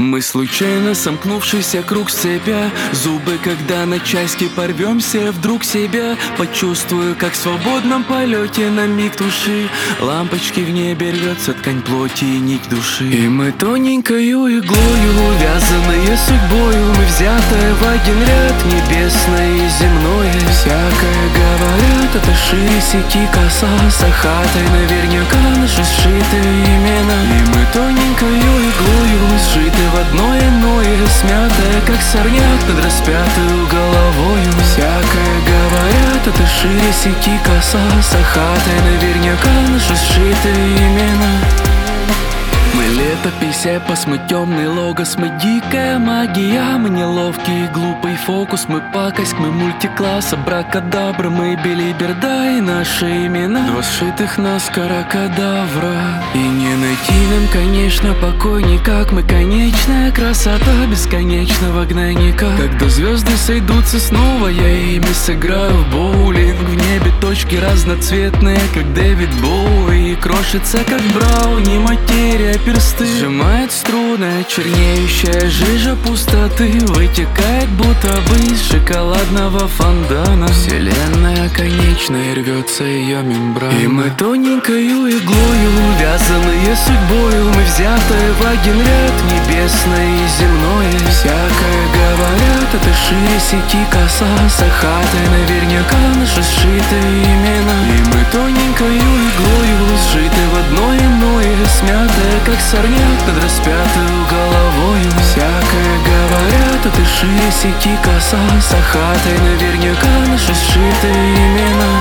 Мы случайно сомкнувшийся круг цепя, зубы, когда на части порвемся, вдруг себя почувствую, как в свободном полете на миг души. Лампочки в небе рвется ткань плоти и нить души. И мы тоненькою иглою, увязанные судьбою, мы взятые в один ряд, небесное и земное. Всякое говорят, это шире сети коса, сахатой наверняка наши сшитые имена. И мы тоненькою иглою, сжиты в одно иное, смятое, как сорняк над распятую головою. Всякое говорят, это шире сети коса, сахатой наверняка наши сшитые имена. Мы летопись, эпос, мы темный логос, мы дикая магия, мы неловкий глупый фокус, мы пакость, мы мультикласс, абракадабра, мы белиберда и наши имена. Два сшитых наскоро кадавра. И не найти нам, конечно, покой никак. Мы конечная красота бесконечного гнойника. Когда звезды сойдутся снова, я ими сыграю в боулинг. В небе точки разноцветные, как Дэвид Боуи, и крошится, как брауни, материя персты. Сжимает струны, чернеющая жижа пустоты вытекает будто бы из шоколадного фондана. Вселенная конечная, рвется ее мембрана. И мы тоненькою иглою, увязанные судьбою, мы взятые в один ряд, небесное и земное. Всякое говорят, это шире сети коса, сахатой наверняка наши сшитые имена. И мы тоненькою иглою, сжиты в одно иное, смятое, как сорняк над распятую головою. Всякое говорят, это шире сети коса, сахатой наверняка наши сшитые имена.